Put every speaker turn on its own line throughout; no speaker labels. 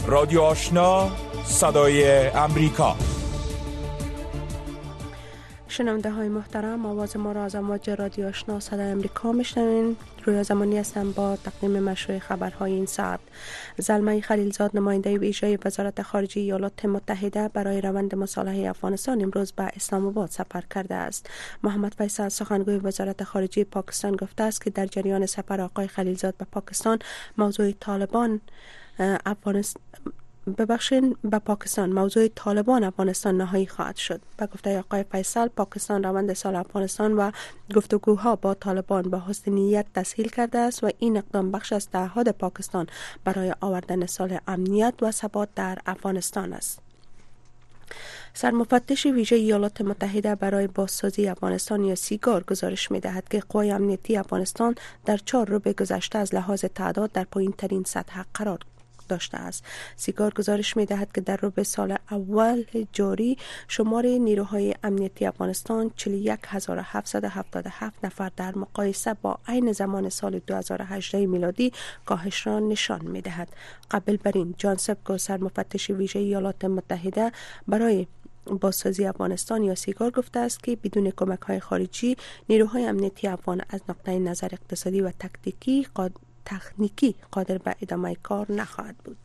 رادیو آشنا، صدای امریکا.
شنونده های محترم، آواز ما را از امواج رادیو آشنا صدای امریکا میشنوین. رویا زمانی هستم با تقدیم مشروع خبرهای این ساعت. زلمه خلیلزاد، نماینده ویژه وزارت خارجه ایالات متحده برای روند مصالحه افغانستان، امروز به اسلام آباد سفر کرده است. محمد فیصل، سخنگوی وزارت خارجه پاکستان، گفته است که در جریان سفر آقای خلیلزاد به پاکستان موضوع طالبان افغانستان نهایی خواهد شد. به گفته آقای فیصل، پاکستان روند صلح افغانستان و گفتگوها با طالبان با حسن نیت تسهیل کرده است و این اقدام بخش از تعهد پاکستان برای آوردن صلح، امنیت و ثبات در افغانستان است. سرمفتش ویژه ایالات متحده برای بازسازی افغانستان یا سیگار گزارش می‌دهد که قوای امنیتی افغانستان در 4 ربع گذشته از لحاظ تعداد در پایین‌ترین سطح قرار داشته است. سیگار گزارش می‌دهد که در ربع سال اول جاری شمار نیروهای امنیتی افغانستان 41777 نفر در مقایسه با عین زمان سال 2018 میلادی کاهش را نشان می‌دهد. قبل بر این جان سبکو، سرمفتش ویژه ایالات متحده برای بازسازی افغانستان یا سیگار، گفته است که بدون کمک‌های خارجی نیروهای امنیتی افغان از نقطه نظر اقتصادی و تکنیکی قادر به ادامه کار نخواهد بود.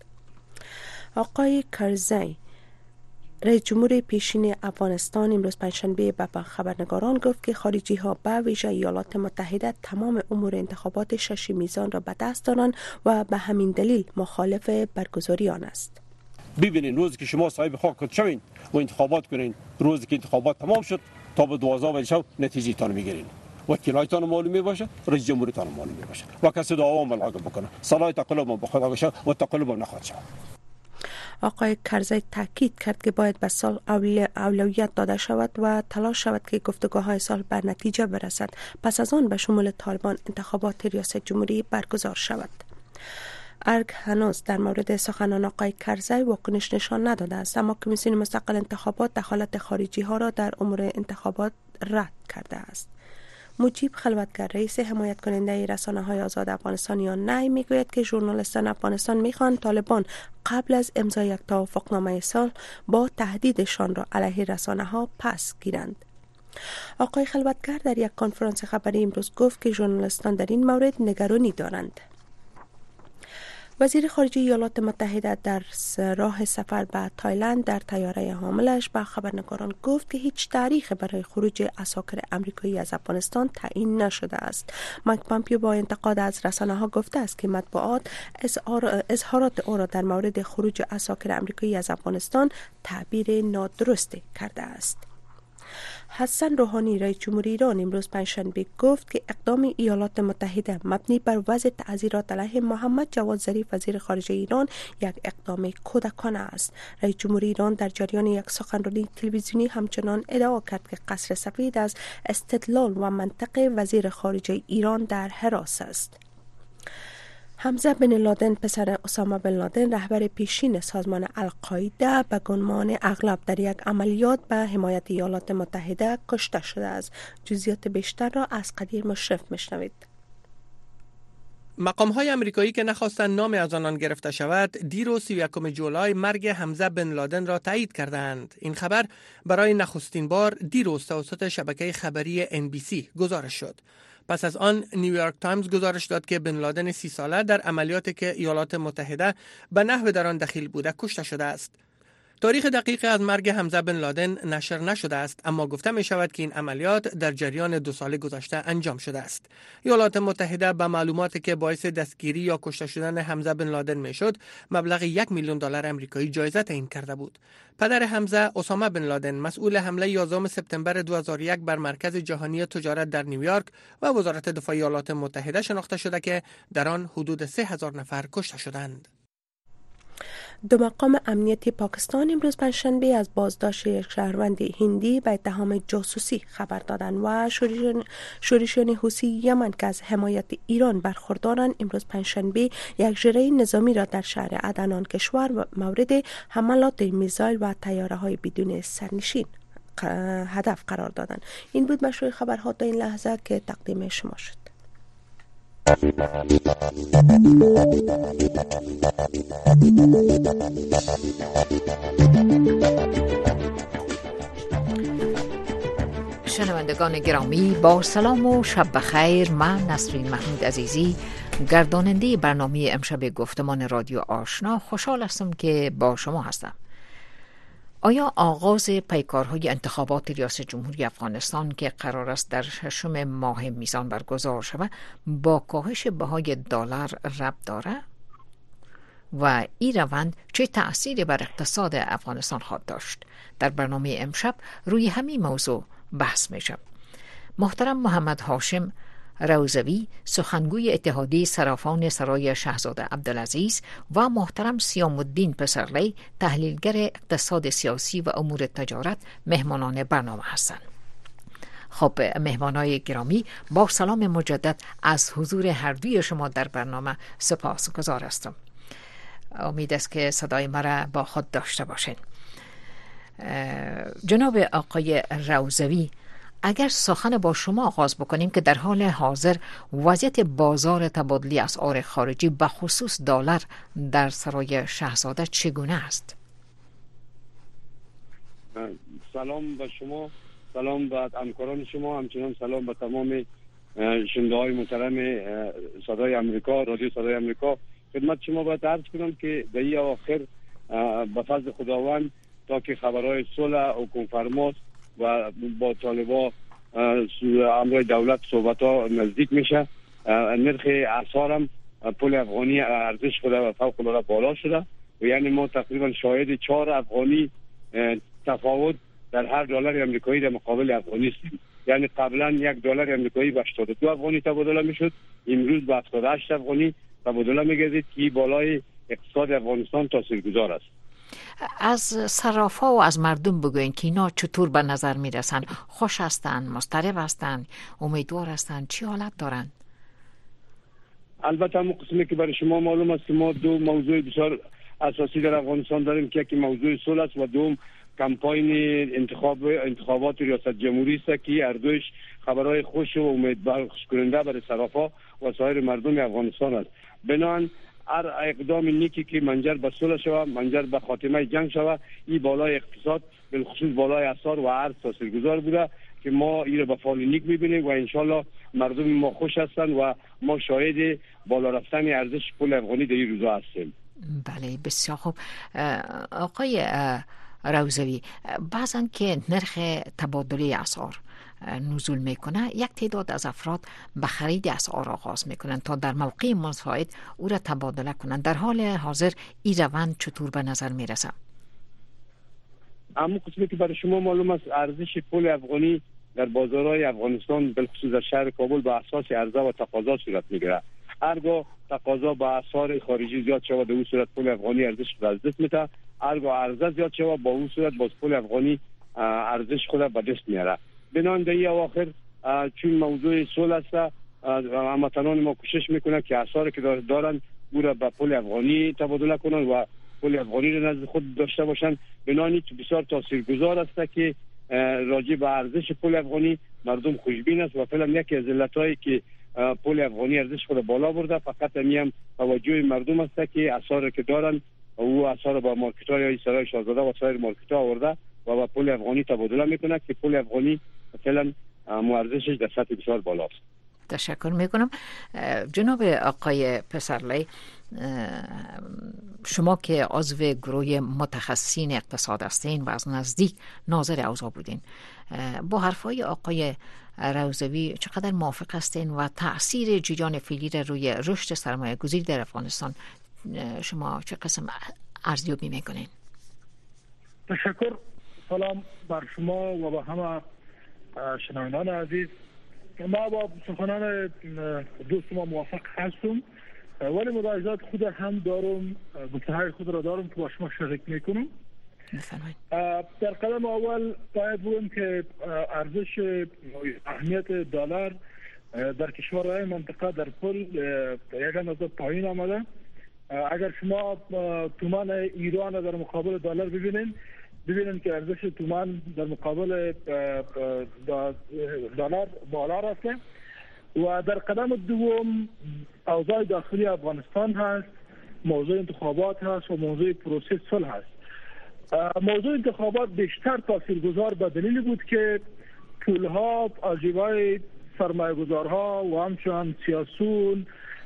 آقای کرزی، رئیس جمهور پیشین افغانستان، امروز پنجشنبه به خبرنگاران گفت که خارجی ها به ویژه ایالات متحده تمام امور انتخابات 6 میزان را به دست دارند و به همین دلیل مخالف برگزاری آن است.
ببینید روزی که شما صاحب خاک شوین و انتخابات کنین، روزی که انتخابات تمام شد تا به 12 بجه شب نتیجه تان میگیرین. وکیلایتان معلوم میباشه، رئیس جمهورتان معلوم میباشه و کسی دعوا ملحق بکنه. صلاح تقلب به خدا بشه و تقلب نخواهد شد.
آقای کرزی تاکید کرد که باید به صلح اولویت داده شود و تلاش شود که گفتگوهای صلح به نتیجه برسد. پس از آن به شمول طالبان انتخابات ریاست جمهوری برگزار شود. ارگ هنوز در مورد سخنان آقای کرزی واکنش نشان نداده است، اما کمیسیون مستقل انتخابات دخالت خارجی ها را در امور انتخابات رد کرده است. مجیب خلوتگر، رئیس حمایت کننده رسانه‌های آزاد افغانستان یا نی، میگوید که ژورنالیستان افغانستان میخوان طالبان قبل از امضای یک توافقنامه صلح با تهدیدشان را علیه رسانه‌ها پس گیرند. آقای خلوتگر در یک کنفرانس خبری امروز گفت که ژورنالیستان در این مورد نگرانی دارند. وزیر خارجه ایالات متحده در راه سفر به تایلند در طیاره حاملش به خبرنگاران گفت که هیچ تاریخ برای خروج عساکر آمریکایی از افغانستان تعیین نشده است. مایک پامپیو با انتقاد از رسانه‌ها گفته است که مطبوعات اظهارات او را در مورد خروج عساکر آمریکایی از افغانستان تعبیر نادرستی کرده است. حسن روحانی، رئیس جمهور ایران، امروز پنجشنبه گفت که اقدام ایالات متحده مبنی بر وضع تعزیرات علیه محمد جواد ظریف، وزیر خارجه ایران، یک اقدام کودکانه است. رئیس جمهور ایران در جریان یک سخنرانی تلویزیونی همچنان ادعا کرد که قصر سفید از استدلال و منطق وزیر خارجه ایران در حراس است. حمزه بن لادن، پسر اسامه بن لادن، رهبر پیشین سازمان القاعده، به گمان اغلب در یک عملیات به حمایت ایالات متحده کشته شده است. جزئیات بیشتر را از قدیر مشرف میشنوید.
مقام‌های آمریکایی که نخواستند نام از آنان گرفته شود، دیروز 31 جولای مرگ حمزه بن لادن را تایید کردند. این خبر برای نخستین بار دیروز توسط شبکه خبری NBC گزارش شد. پس از آن نیویورک تایمز گزارش داد که بن لادن 30 ساله در عملیاتی که ایالات متحده به نحو در آن دخیل بوده کشته شده است. تاریخ دقیق از مرگ حمزه بن لادن نشر نشده است، اما گفته می شود که این عملیات در جریان 2 سال گذشته انجام شده است. ایالات متحده به معلوماتی که باعث دستگیری یا کشته شدن حمزه بن لادن می شد، مبلغ $1 میلیون آمریکایی جایزه تعیین کرده بود. پدر حمزه، اسامه بن لادن، مسئول حمله 11 سپتامبر 2001 بر مرکز جهانی تجارت در نیویورک و وزارت دفاع ایالات متحده شناخته شده که در آن حدود 3000 نفر کشته شدند.
2 مقام امنیتی پاکستان امروز پنجشنبه از بازداشت یک شهروند هندی به اتهام جاسوسی خبر دادند و شورشیان حوثی یمن که از حمایت ایران برخوردارند امروز پنجشنبه یک ژره نظامی را در شهر عدن کشور مورد حملات میزایل و طیاره‌های بدون سرنشین هدف قرار دادند. این بود مشروع خبرها تا این لحظه که تقدیم شما شد.
شنوندگان گرامی، با سلام و شب بخیر. من نسرین محمود عزیزی، گرداننده برنامه امشب گفتمان رادیو آشنا، خوشحال هستم که با شما هستم. آیا آغاز پیکارهای انتخابات ریاست جمهوری افغانستان که قرار است در 6 ماه میزان برگزار شود با کاهش بهای دلار ربط دارد؟ و این روند چه تأثیری بر اقتصاد افغانستان خواهد داشت؟ در برنامه امشب روی همین موضوع بحث میشه. محترم محمد هاشم روزوی، سخنگوی اتحادیه صرافان سرای شاهزاده عبدالعزیز، و محترم سیام الدین پسرلی، تحلیلگر اقتصاد سیاسی و امور تجارت، مهمانان برنامه هستند. خب مهمانای گرامی، با سلام مجدد از حضور هر دوی شما در برنامه سپاسگزار هستم. امید است که صدای مرا با خود داشته باشین. جناب آقای روزوی، اگر سخن با شما آغاز بکنیم که در حال حاضر وضعیت بازار تبادله اسعار خارجی به خصوص دلار در سرای شاهزاده چگونه است؟
سلام به شما، سلام به همکاران شما، همچنان سلام به تمام شنونده های محترم صدای امریکا، رادیو صدای امریکا. خدمت شما باید عرض کنم که در این آخر به فضل خداوند تا که خبرهای صلح و کنفرماس و با طالبا امرای دولت صحبت ها نزدیک میشه، نرخ اسعار هم پول افغانی ارزش خود و فوق العاده بالا شده و یعنی ما تقریبا شاهد 4 افغانی تفاوت در هر دلار امریکایی در مقابل افغانی هستیم. یعنی قبلا 1 دلار امریکایی به 82 افغانی تبادله میشد، امروز به 78 افغانی تبادله میگردید که بالای اقتصاد افغانستان تاثیرگذار است.
از صرافا و از مردم بگوین که اینا چطور به نظر میرسن؟ خوش هستن، مضطرب هستن، امیدوار هستن، چی حالت دارن؟
البته همون قسمی که برای شما معلوم است که ما 2 موضوع بسیار اساسی در افغانستان داریم که یکی موضوع صلح است و دوم کمپاین انتخابات ریاست جمهوری است که هر دوش خبرهای خوش و امیدبخش کننده برای صرافا و سایر مردم افغانستان است. بنابراین هر اقدام نیکی که منجر به صلح شود، منجر به خاتمه جنگ شود، این بالای اقتصاد بالخصوص بالای اسعار و ارز تاثیرگذار بوده که ما این را به فال نیک می‌بینیم و انشالله مردم ما خوش هستند و ما شاهد بالا رفتن ارزش پول افغانی در این روزها هستیم.
بله بسیار خوب. آقای روزوی، بعضن که نرخ تبادله اسعار نزول میکنه، یک تعداد از افراد به خرید اسعار آغاز میکنن تا در موقع مساعد او را تبادله کنن. در حال حاضر این روند چطور به نظر میرسه؟
اما قسمی که برای شما معلوم است ارزش پول افغانی در بازارهای افغانستان بالخصوص در شهر کابل به اساس عرضه و تقاضا صورت میگیره. هرگاه تقاضا با اسعار خارجی زیاد شود به اون صورت پول افغانی ارزش خود از دست میده، هرگاه عرضه زیاد شود با اون صورت باز پول افغانی ارزش خود به دست میاره. بنان در این اواخر چون موضوع صلح است، هموطنان ما کوشش میکنه که اسعاری که دارن او را به پول افغانی تبادله کنن و پول افغانی را نزد خود داشته باشن. بنان بسیار تاثیرگذار است که راجع به ارزش پول افغانی مردم خوشبین است و فعلا یکی از علتایی که پول افغانی ارزش خود بالا برده فقط هم توجه مردم است که اسعاری که دارن او اسعار با مارکت‌های سرای شاهزاده و سایر مارکت‌ها آورده و با پول افغانی تبادله میکنه که پول افغانی فعلا ارزشش در سطح بسیار بالاست.
تشکر میکنم. جناب آقای پسرلی، شما که عضو گروه متخصصین اقتصاد هستین و از نزدیک ناظر اوضاع بودین، با حرفای آقای روزوی چقدر موافق هستین و تأثیر جریان فعلی را روی رشد سرمایه گذاری در افغانستان شما چه قسم ارزیابی میکنین؟
تشکر. سلام بر شما و با همه شنوندگان عزیز. ما با سخنان دوست ما موافق هستم، ولی ملاحظات خود هم دارم، گفته‌های خود را دارم که با شما شریک میکنم. در قدم اول باید بگم که ارزش اهمیت دلار در کشورهای منطقه در کل یک اندازه پایین آمده. اگر شما تومان ایران در مقابل دلار ببینین که ارزش تومان در مقابل دلار بالا رفته و در قدم دوم اوضاع داخلی افغانستان هست، موضوع انتخابات هست و موضوع پروسه صلح هست. موضوع انتخابات بیشتر تاثیرگذار به دلیل بود که پولها از جیبای سرمایه‌گذارها و همچنان سیاسیون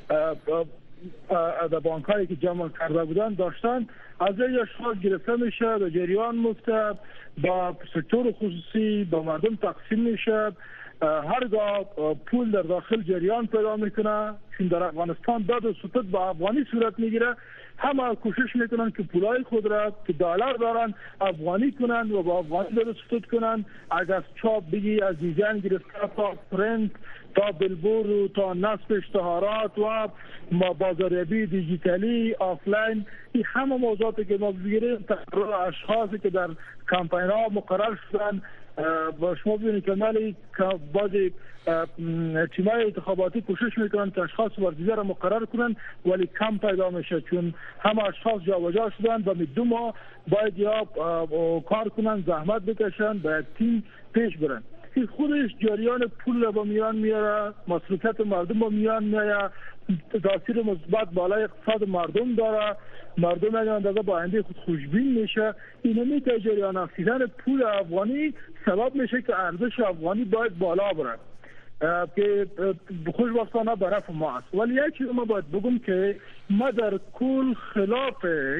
در بانک‌هایی که جمع کرده بودن داشتن از این اشخاص گرفته میشه، به جریان میفته، با سکتور خصوصی با مردم تقسیم میشه. هرگاه پول در داخل جریان پیدا میکنه، چون در افغانستان داد و ستد با افغانی صورت میگیره، همه کوشش میکنن که پولای خود را که دلار دارن افغانی کنن و با افغانی داد و ستد کنن. از چاپ بگی، از دیزاین گرفته تا پرنت تا بیلبورد تا نصب اشتهارات و بازاریابی دیجیتالی آفلاین، این همه موضوعاتی که ما بگیریم تقرر اشخاصی که در کمپین ها مقرر شدن. با شما ببینید که مالی بعضی تیمای انتخاباتی کوشش میکنن که اشخاص ورزیده را مقرر کنن ولی کم پیدا میشه، چون همه اشخاص جابجا شدن و 2 ماه باید یا کار کنن، زحمت بکشن، باید تیم پیش برن. این خودش جریان پول را با میان میاره، مصرفیت مردم با میان میاره، تاثیر مثبت بالای اقتصاد مردم داره، مردم اندازه با آینده خود خوشبین میشه. اینمی که جریان افزودن پول افغانی سبب میشه که ارزش افغانی باید بالا بره که خوشبختانه به نفع ما است. ولی یک چیز ما باید بگم که ما در کل خلاف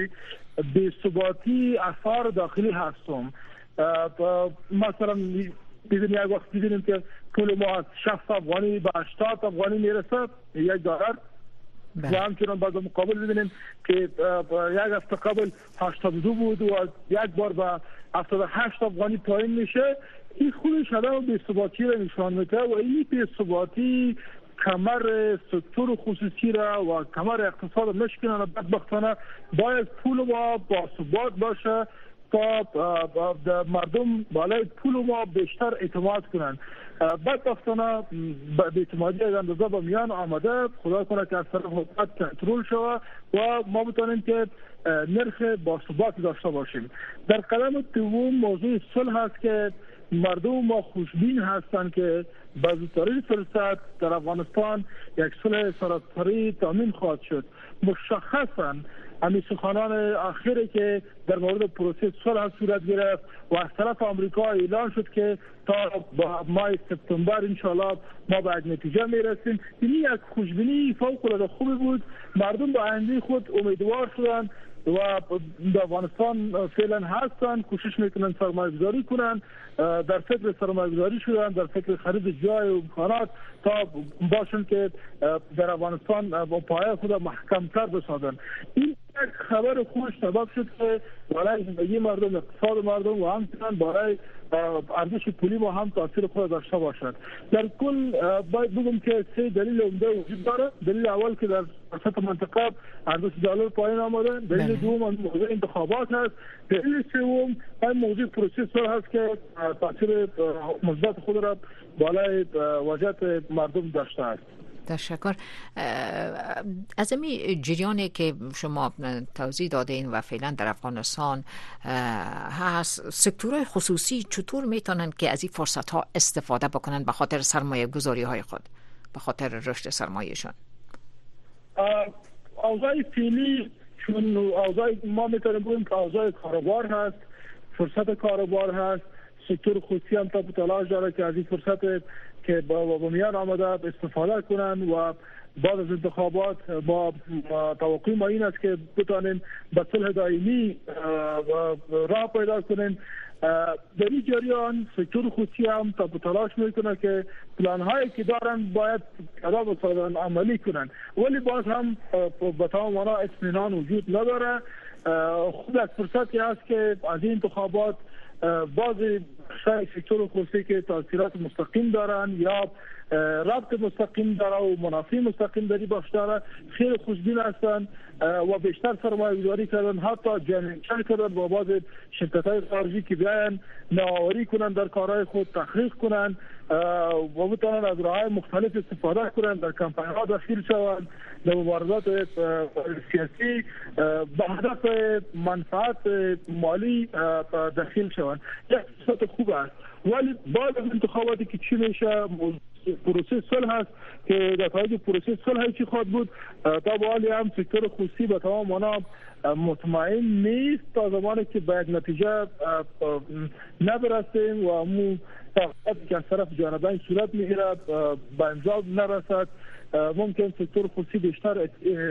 بی‌ثباتی اسعار داخلی هستم. مثلا دیدیم یک وقت دیدیم که پول ما از 60 افغانی به 80 افغانی میرسه $1 و همچنان بعد مقابل ببینیم که یک هفته قبل 82 بود و یک بار به 78 افغانی پایین میشه. این خودش عدم بی‌ثباتی را نشان میده و این بی‌ثباتی کمر سکتور خصوصی را و کمر اقتصاد مشکلانه بدبختانه باید پول ما با ثبات باشه تا مردم بالای پول ما بیشتر اعتماد کنند. بدبختانه اعتمادی از اندازه با میان آمده، خدا کنه که از طرف حکومت کنترل شود و ما بتانیم که نرخ با ثبات داشته باشیم. در قدم دوم موضوع صلح هست که مردم ما خوشبین هستند که با زودترین فرصت در افغانستان یک صلح سراسری تامین خواهد شد. مشخصاً همین سخنان آخری که در مورد پروسه صلح صورت گرفت و از طرف آمریکا اعلان شد که تا ماه سپتامبر انشالله ما به نتیجه میرسیم. این یک خوشبینی فوق‌العاده خوبی بود. مردم به آینده خود امیدوار شدن و در افغانستان فعلا هستن، کوشش میکنن سرمایه‌گذاری کنن، در فکر سرمایه‌گذاری شدن، در فکر خرید جای و امکانات تا باشن که در افغانستان با پایه خود محکم‌تر بسازن. این یک خبر خوش سبب شد که برای زندگی مردم، اقتصاد مردم و همچنان برای ارزش پولی ما هم تاثیر خود داشته باشد. در کل باید بگم که 3 دلیل عمده وجود داره. دلیل اول که در وسط منطقه ارزش دلار پایین آمده، دلیل دوم موضوع انتخابات هست، دلیل سوم این موضوع پروسه صلح هست که تاثیر مثبت خود را بالای وضعیت مردم داشته است.
تشکر. از این جریانی که شما توضیح دادین و فعلا در افغانستان هست، سکتورهای خصوصی چطور میتونن که از این فرصت ها استفاده بکنن به خاطر سرمایه گذاری های خود، به خاطر رشد سرمایهشان؟
اوضاع فعلی چون اوضاع ما میتونیم بگیم که اوضاع کاروبار هست، فرصت کاروبار هست، سکتور خصوصی هم تا تلاش داره که از این فرصت که با میان آمده استفاده کنن و بعد از انتخابات با توقع ما این است که بتانیم به صلح دائمی راه پیدا کنیم. در این جریان سکتور خصوصی هم تا تلاش میکنه که پلان‌هایی که دارن باید عملی کنن، ولی باز هم به تمام معنا اطمینان وجود نداره. خود از فرصتی است که از این انتخابات بعضی سکتور خصوصی که تاثیرات مستقیم دارن یا ربط مستقیم داره و منافع مستقیم داری باش داره خیلی خوشبین هستن و بیشتر سرمایه‌گذاری کردن، حتی جمع‌آوری کردن با بعض شرکت‌های خارجی که بیاین نوآوری کنن در کارهای خود، تحقیق کنن و بتونن از راه‌های مختلف استفاده کنن، در کمپین‌ها داخل شوند، در مبارزات سیاسی به هدف منفعت مالی داخل شوند. یک فرصت خوب است، ولی بعد از انتخاباتی که چی میشه پروسه صلح است که نتایج پروسه صلح چی خواهد بود. تا به حال هم سکتور خصوصی به تمام معنا مطمئن نیست تا زمانی که به یک نتیجه نبرسیم و همون تحقیقاتی که از طرف جانبین صورت میگیرد به امضا نرسد، ممکن سکتور خصوصی بیشتر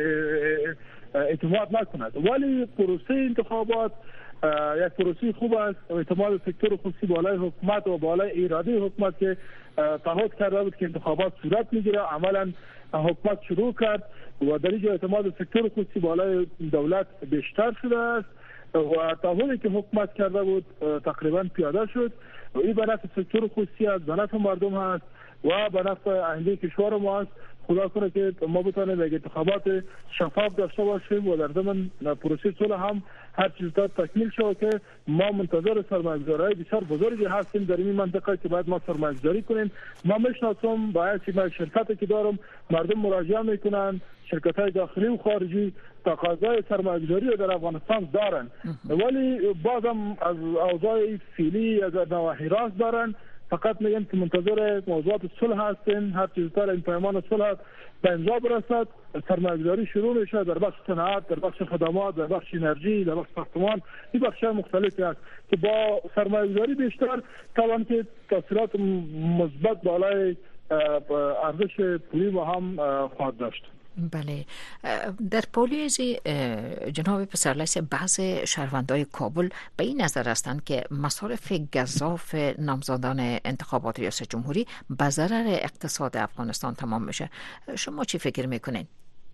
اعتماد نکند. ولی پروسه انتخابات یک پروسه خوب است. اعتماد سکتور خصوصی بالای حکومت و بالای اراده حکومت که تعهد کرده بود که انتخابات صورت میگیره، عملا حکومت شروع کرد و در اینجا اعتماد سکتور خصوصی بالای دولت بیشتر شده است و تعهدی که حکومت کرده بود تقریبا پیاده شد و این به نفع سکتور خصوصی است، به نفع مردم هست و به نفع آینده کشور ما است. خدا کنه که ما بتونیم یک انتخابات شفاف داشته باشیم و در ضمن پروسه صلح هم هر چیز تکمیل شود که ما منتظر سرمایه‌گذاری بسیار بزرگی هستیم در این منطقه که باید ما سرمایه‌گذاری کنیم. ما میشناسم باید ما شرکتی که دارم مردم مراجعه میکنن، شرکت‌های داخلی و خارجی تقاضای سرمایه‌گذاری در افغانستان دارن ولی بازم از اوضاع فعلی از نواحی راست دارن. فقط میگم که منتظر موضوعات صلح هستیم، هر چیز در این پیمان صلح به امضا برسد، سرمایه‌گذاری شروع میشه در بخش صنعت، در بخش خدمات، در بخش انرژی، در بخش ساختمان، این بخش‌های مختلفی است که با سرمایه‌گذاری بیشتر طبعا که تاثیرات مثبت بالای ارزش پولی ما هم خواهد داشت.
بله، در پولیزی جناب پسرلیس بعض شهروندای کابل به این نظر هستند که مصارف گزاف نامزدان انتخابات ریاست جمهوری به ضرر اقتصاد افغانستان تمام میشه. شما چی فکر میکنین؟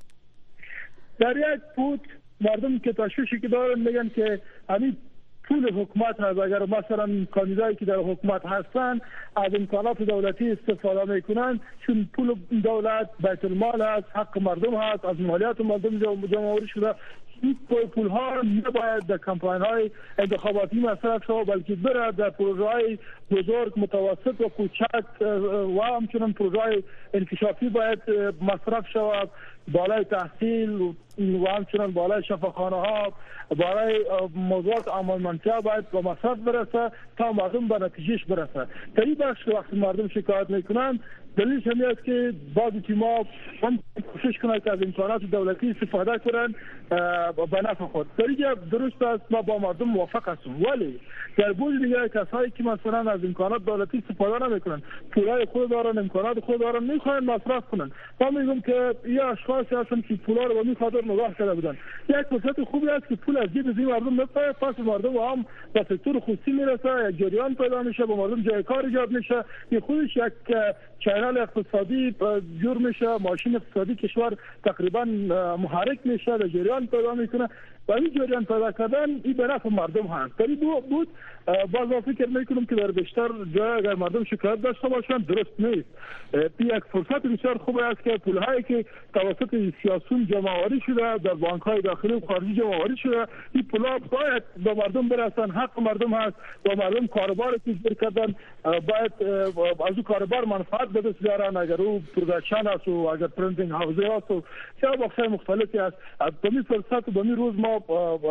در یک بود مردم که تشویشی که دارن میگن که همین پول حکومت هست، اگر مثلا کاندیدایی که در حکومت هستن از امکانات دولتی استفاده میکنن، چون پول دولت بیت المال هست، حق مردم هست، از مالیات مردم جمع آوری شده، این پول ها نباید در کمپاین های انتخاباتی مصرف شود بلکه بره در پروژه های بزرگ، متوسط و کوچک و همچنین پروژه های انکشافی باید مصرف شود، بالای تحصیل و همچنین بالای شفاخانه ها، بالای موضوعات عملمندی باید به مصرف برسه تا مردم به نتیجهش برسه. در این بخش وقتی مردم شکایت میکنن دلیلش همین است که بعضی تیم‌ها هم کوشش کنند که از امکانات دولتی استفاده کنند به نفع خود. در اینجا درست است، ما با مردم موافق هستیم، ولی در بود دیگه کسایی که مثلا از امکانات دولتی استفاده نمیکنن، پولای خود دارن، امکانات خود دارن، میخواین مصرف کنن. ما میگم که این اشخاصی هستن که پولا رو به این خاطر نگاه کرده بودن. یک فرصت خوبی است که پول از جیب این مردم بپره، پس مردم هم به سکتور خصوصی میرسه، یک جریان پیدا میشه، به مردم جای کار ایجاد میشه، این خودش یک چینل اقتصادی جور میشه، ماشین اقتصادی کشور تقریبا محرک میشه، در جریان پیدا میکنه و این جریان پیدا کردن این به نفع مردم هست. در این بود باز فکر میکنم که در بیشتر جای اگر مردم شکایت داشته باشن درست نیست. یک فرصت بسیار خوب است که پولهایی که توسط سیاسیون جمع آوری شده در بانک‌های داخلی و خارجی جمع آوری شده، این پولها باید به مردم برسن، حق مردم هست و مردم کاروبار تجاری کردن باید از اون کاروبار منفعت به دست بیارن، اگر او پروداکشن است و اگر پرینتینگ هاوزه است و یا بخشای مختلفی است. به این فرصت و به این روز ما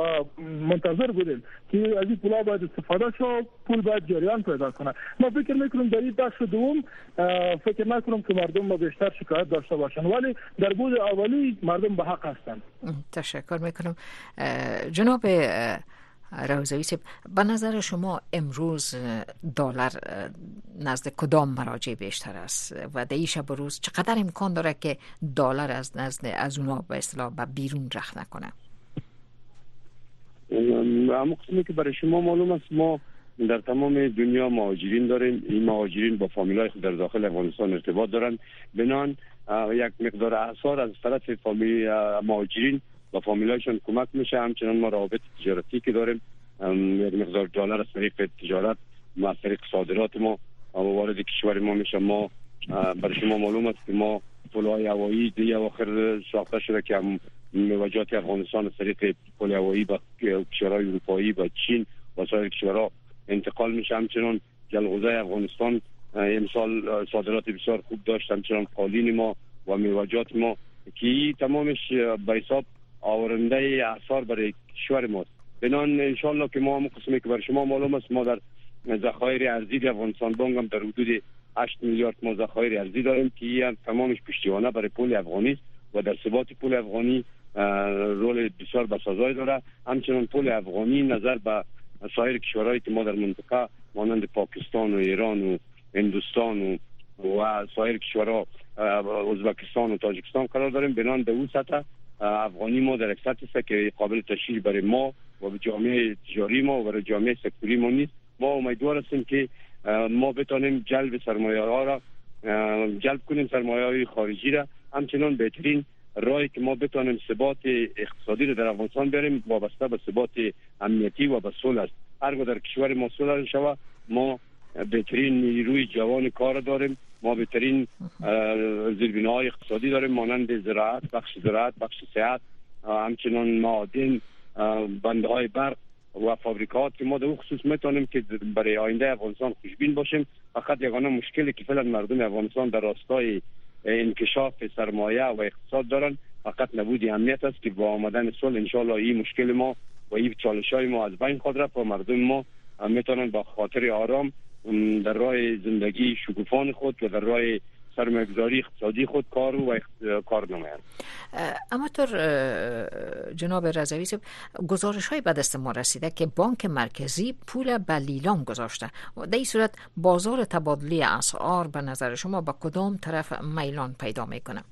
منتظر بودیم که از این پولها باید استفاده شد، پول باید جریان پیدا کنه. ما فکر میکنیم در این بخش دوم فکر نکنم که مردم ما بیشتر شکایت داشته باشن، ولی در بود اولی مردم به حق هستند.
تشکر میکنم. جناب روزوی صاحب، به نظر شما امروز دلار نزد کدام مراجع بیشتر است و در این شب روز چقدر امکان داره که دلار از اونا به اصطلاح به بیرون رخت نکنه؟
اما قسمی که برای شما معلوم است ما در تمام دنیا مهاجرین داریم. این مهاجرین با فامیلای خود در داخل افغانستان ارتباط دارند، بنان یک مقدار اثار از طرف مهاجرین با فامیلایشان کمک میشه. همچنان ما روابط تجارتی که داریم، یک مقدار دلار از طریق تجارت ما از طریق صادرات ما وارد کشور ما میشه. ما برای شما معلوم است که ما پل‌های هوایی دیگه اواخر ساخته شده که هم مواجهات افغانستان از طریق پل هوایی با کشورهای اروپایی با چین و سایر کشورها انتقال میشه. همچنان جلغوزه افغانستان امسال صادرات بسیار خوب داشت، همچنان قالین ما و مواجهات ما که تمامش به حساب آورنده اثار برای کشور ماست. بنان انشالله که ما هم قسمی که برای شما معلوم است ما در ذخایر ارزی افغانستان بانک هم در حدود 8 میلیارد ما ذخایر ارزی داریم که هم تمامش پشتیبانه برای پول افغانی است و در ثبات پول افغانی رول بسیار بسازای داره. همچنین پول افغانی نظر به سایر کشورهایی که ما در منطقه مانند پاکستان و ایران و هندوستان و سایر کشورها ازبکستان و تاجیکستان قرار داریم، بنان به اون سطح افغانی ما در یک سطحی است که قابل تشریح برای ما و به جامعه تجاری ما و برای جامعه سکتوری ما نیست. ما امیدوار هستیم که ما بتانیم جلب سرمایه ها را جلب کنیم، سرمایه های خارجی را. همچنان بهترین راهی که ما بتانیم ثبات اقتصادی را در افغانستان بیاریم وابسته به ثبات امنیتی و به صلح است. هرگاه در کشور ما صلح شود، ما بهترین نیروی جوان کار داریم، ما بهترین زیربناهای اقتصادی داریم مانند زراعت، بخش صحت، همچنان معادن، بندهای برق و فابریکات که ما در اون خصوص میتونیم که برای آینده افغانستان خوشبین باشیم. فقط یگانه مشکلی که فعلا مردم افغانستان در راستای انکشاف سرمایه و اقتصاد دارن فقط نبود امنیت است که با آمدن صلح ان شاء الله این مشکل ما و این چالش‌های ما از بین خواهد رفت و مردم ما میتونن با خاطر آرام در راه زندگی شکوفان خود و در راه سرمایه‌گذاری اقتصادی خود کار نمایند.
اما جناب رضوی صاحب، گزارش‌های به دست ما رسیده که بانک مرکزی پول به لیلام گذاشته. در این صورت بازار تبادله اسعار به نظر شما به کدام طرف میلان پیدا میکنه؟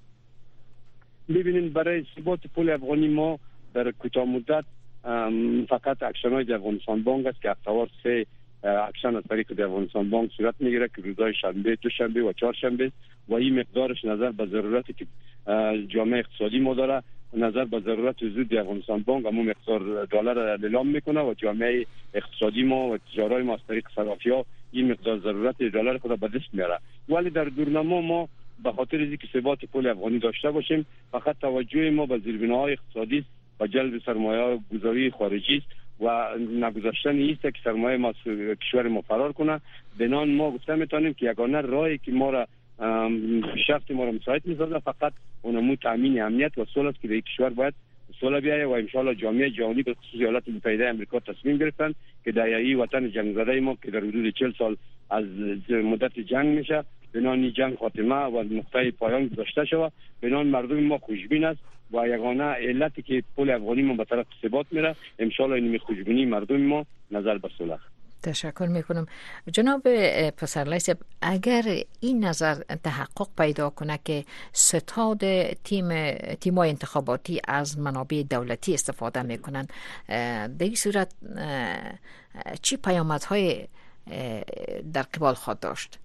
ببینید، برای ثبات پول افغانی ما در کوتاه مدت فقط اکشن‌های افغانستان بانک است که هفته‌وار 3 اکشن از طریق افغانستان بانک صورت میگیره که روزهای شنبه، دوشنبه و چهارشنبه و این مقدارش نظر به ضرورتی که جامعه اقتصادی ما داره، نظر به ضرورت وجود افغانستان بانک همون مقدار دلار را اعلام میکنه و جامعه اقتصادی ما و تجارای ما از طریق صرافی‌ها این مقدار ضرورت دلار خود به دست میاره. ولی در دورنما ما به خاطر اینکه ثبات پول افغانی داشته باشیم فقط توجه ما به زیربناهای اقتصادی و جلب سرمایه گذاری خارجی است و نگذاشتن نیست که سرمایه ما کشور ما فرار کنه. بنان ما گفته میتونیم که یگانه راهی که ما را پیشرفت ما را مساعد میسازه فقط اونمو تامین امنیت و صلح است که در کشور باید صلح بیاید و ان شاء الله جامعه جهانی به خصوص ایالات متحده آمریکا تصمیم گرفتن که در این وطن جنگ زده ما که در حدود 40 سال از مدت جنگ میشه، بنان این جنگ خاتمه و نقطه پایان گذاشته شود. بنان مردم ما خوشبین است و یگانه علتی که پول افغانی ما به طرف ثبات میره ان شاء الله این خوشبینی مردم ما نظر به صلح.
تشکر میکنم. جناب پسرلی صاحب، اگر این نظر تحقق پیدا کنه که ستاد تیم‌های انتخاباتی از منابع دولتی استفاده میکنن، در این صورت چی پیامدهای در قبال خود داشت؟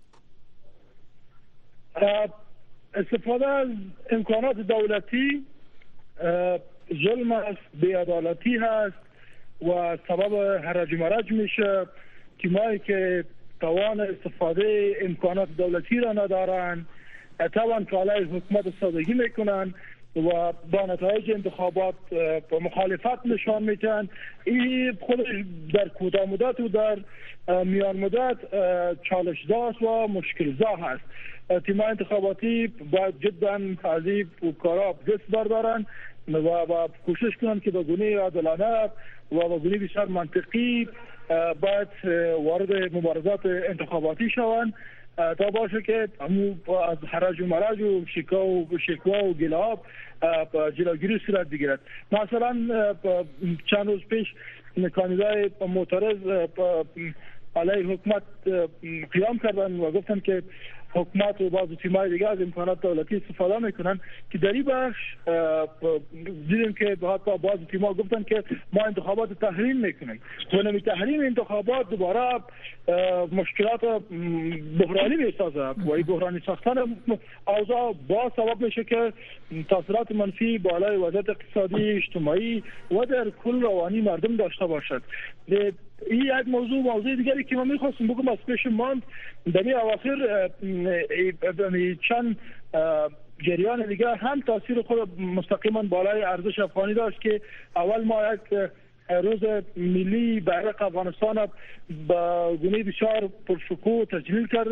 استفاده از امکانات دولتی ظلم است، بی‌عدالتی هست و سبب هرج و مرج میشه. تیمایی که توان استفاده امکانات دولتی را ندارن توان که علیه حکومت سازگی میکنن و با نتایج انتخابات مخالفت نشان میدن. این خودش در کوتاه مدت و در میان مدت چالش داشت و مشکل زا هست. تیم‌های انتخاباتی باید جدا از این کارا دست بردارن و کوشش کنن که به گونه عادلانه و به گونه بسیار منطقی باید وارد مبارزات انتخاباتی شوند تا باشه که از حرج و مرج و شکوا و گلاب جلوگیری صورت بگیرد. مثلا چند روز پیش کاندیدای معترض علیه حکومت قیام کردن و گفتن که حکومت و بعض تیم‌های دیگه از امکانات دولتی استفاده میکنن که در این بخش دیدیم که حتی بعض تیم‌ها گفتن که ما انتخابات تحریم میکنیم و نمی تحریم انتخابات دوباره مشکلات بحرانی میسازه و این بحرانی ساختن اوضاع با سبب میشه که تاثیرات منفی بالای وضعیت اقتصادی، اجتماعی و در کل روانی مردم داشته باشد. این یک موضوع دیگری که ما میخواستیم بگم از پیش ماند در این اواخر چند جریان دیگر هم تاثیر خود مستقیما بالای ارزش افغانی داشت که اول ما یک روز ملی بیرق افغانستان با گونه بسیار پرشکوه تجلیل کردیم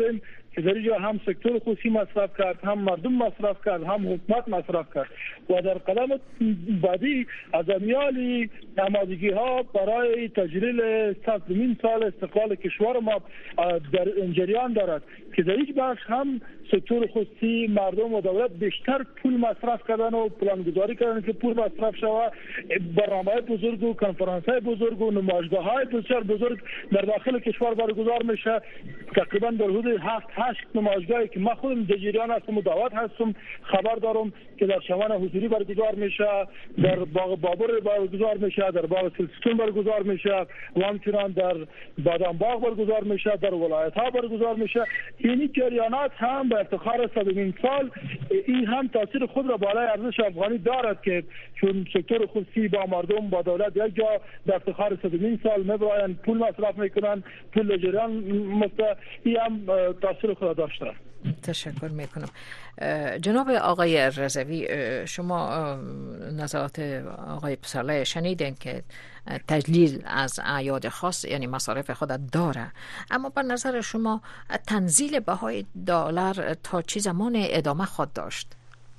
که در اینجا هم سکتور خصوصی مصرف کرد، هم مردم مصرف کرد، هم حکومت مصرف کرد و در قدم بعدی از امیال آمادگی ها برای تجلیل 100 سال استقلال کشور ما در جریان دارد که در این بخش هم سکتور خصوصی، مردم و دولت بیشتر پول مصرف کردن و پلانگذاری کردن که پول مصرف شود. برنامه‌های بزرگ و کنفرانس‌های بزرگ و نمایشگاه‌های بسیار بزرگ در داخل کشور برگزار میشه. تقریبا در حدود 7-8 نمایشگاهی که من خودم در جریان هستم و دعوت هستم خبر دارم که در شمال حضوری برگزار میشه، در باغ بابر برگزار میشه، در باغ سلسلتون برگزار میشه و همچنان در بادام باغ برگزار میشه، در ولایت‌ها برگزار میشه. این جریانات هم به افتخار 100 سال این هم تاثیر خود را بالای ارزش افغانی دارد که چون سکتور خصوصی با مردم با دولت یک جا در افتخار 100 سال میبراین پول مصرف میکنن، پول جریان این هم تاثیر خود داشته.
تشکر میکنم. جناب آقای رضوی، شما نظرات آقای پسرلی شنیدین که تجلیل از اعیاد خاص یعنی مصارف خود داره، اما به نظر شما تنزیل بهای دلار تا چه زمان ادامه خواهد داشت؟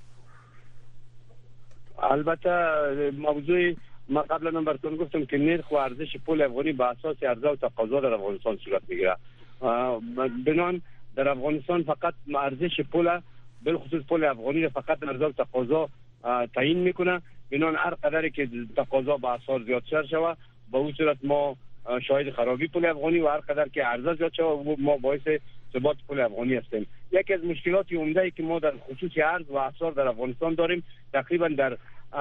البته موضوع ما قبلا هم براتون گفتم که نرخ و ارزش پول افغانی به اساس عرضه و تقاضا در افغانستان صورت میگیره. بنان در افغانستان فقط ارزش پول بالخصوص پول افغانی را فقط عرضه و تقاضا تعیین میکنه. بنان هر قدری که تقاضا به اساس زیاد شود به اون صورت ما شاهد خرابی پول افغانی و هر قدر که عرضه زیاد شود ما باعث ثبات پول افغانی هستیم. یکی از مشکلات عمده که ما در خصوص ارز و اسعار در افغانستان داریم، تقریبا در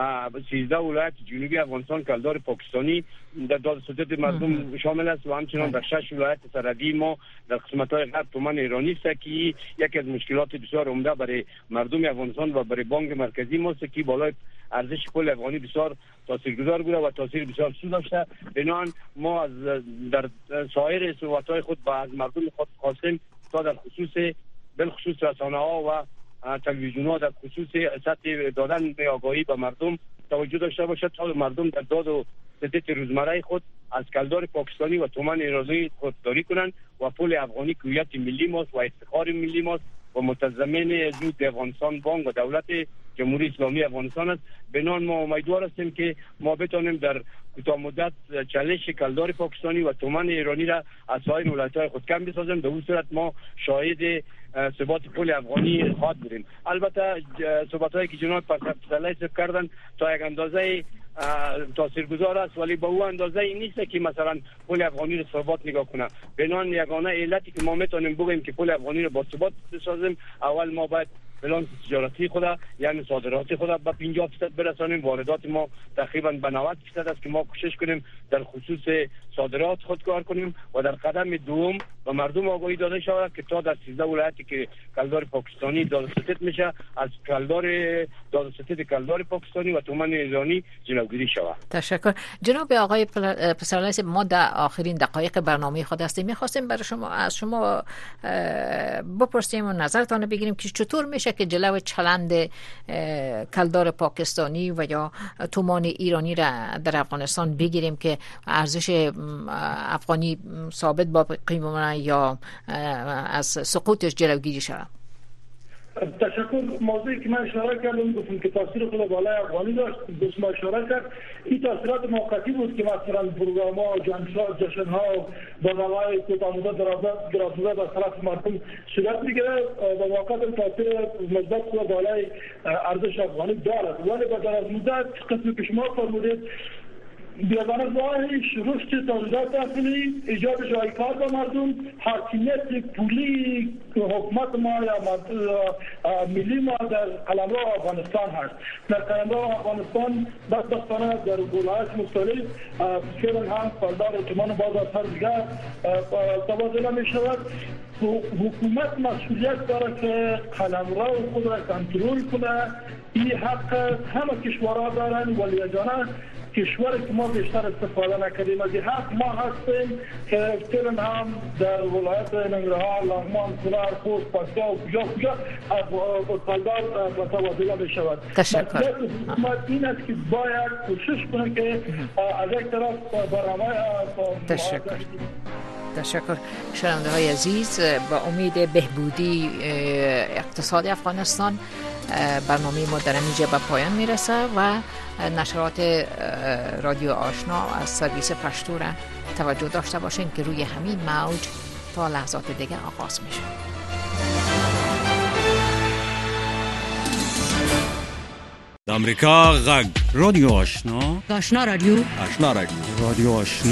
13 ولایت جنوبی افغانستان کلدار پاکستانی در دادستان مردم شامل است و همچنان در 6 ولایت سرحدی ما در قسمت‌های غرب تومان ایرانی است که یکی از مشکلات بسیار عمده برای مردم افغانستان و برای بانک مرکزی ما است که بالای ارزش پول افغانی بسیار تاثیرگذار بوده و تاثیر بسیار سود داشته. بنابراین ما از در سایر صحبت‌های خود با از مردم خود خواستیم تا در خصوص بالخصوص رسانه‌ها و تلویزیون‌ها در خصوص سطح دادن آگاهی به مردم توجه داشته باشد تا مردم در داد و ستد روزمره خود از کلدار پاکستانی و تومان ایرانی خودداری کنند و پول افغانی هویت ملی ماست و افتخار ملی ماست و متضمن زود افغانستان بانک و دولت جمهوری اسلامی افغانستان است. بنان ما امیدوار هستیم که ما بتوانیم در کوتاه مدت چالش کلدار پاکستانی و تومان ایرانی را از سایر ولایت‌های خود کم بسازیم. به اون صورت ما شاهد ثبات پول افغانی خواهد بودیم. البته صحبت‌هایی که جناب پسرلی کردن تا یک اندازه تاثیرگذار است، ولی به اون اندازه این نیست که مثلا پول افغانی رو ثبات نگاه کنه. بنان یگانه علتی که ما میتونیم بگیم که پول افغانی رو با ثبات بسازیم، اول ما باید بلانس تجارتی خود یعنی صادرات خود به 50% برسانیم. واردات ما تقریبا به 90% است که ما کوشش کنیم در خصوص صادرات خود کار کنیم و در قدم دوم به مردم آگاهی داده شود که تا در 13 ولایتی که کلدار پاکستانی دادستان میشه از دادستان کلدار پاکستانی و تومان ایرانی جلوگیری شود.
تشکر. جناب آقای پسرلی، ما در آخرین دقایق برنامه خود هستیم. می‌خواستیم برای شما از شما بپرسیم و نظرتان بگیریم که چطور میشه که جلو چلند کلدار پاکستانی و یا تومان ایرانی را در افغانستان بگیریم که ارزش افغانی ثابت با قیمت یا از سقوطش جلوگیری شود.
تشکر. موضوعی که من اشاره کردم گفتم که تاثیر خود بالای افغانی داشت، دوست ما اشاره کرد این تاثیرات موقتی بود که مثلا پروگرام‌ها، جشن‌ها، برنامه‌های کوتاه مدت دراز مدت از طرف مردم صورت می‌گیره و واقعا تاثیر مثبت خود بالای ارزش افغانی دارد. ولی با دراز مدت قسمی که شما فرمودید بیابانه راهش رشد تولیدات داخلی، ایجاد جای کار به مردم، حاکمیت پولی حکومت ما یا ملی ما در قلمرو افغانستان هست. در قلمرو افغانستان بدبختانه در ولایات مختلف فعلا هم کلدار تومان باز از هر دیگر تبادله می شود. حکومت مسئولیت داره که قلمرو خود را کنترل کنه. این حق همه کشورها دارن ولی یگانه کشوری که ما بیشتر استفاده نکردیم از این حق ما هستیم که فعلا هم در ولایت ننگرهار، لغمان، کنر، خوست، پکتیا و کجا کلدار تبادله می شود.
تشکر.
حکومت این است که باید کوشش کنه که از یک طرف برنامه
تشکر. تشکر. شنونده های عزیز، با امید بهبودی اقتصاد افغانستان برنامه ما در اینجا به پایان میرسه و نشرات رادیو آشنا از سرویس پشتو را توجه داشته باشین که روی همین موج تا لحظات دیگه آغاز میشه.
امریکا غږ رادیو آشنا
آشنا رادیو
رادیو آشنا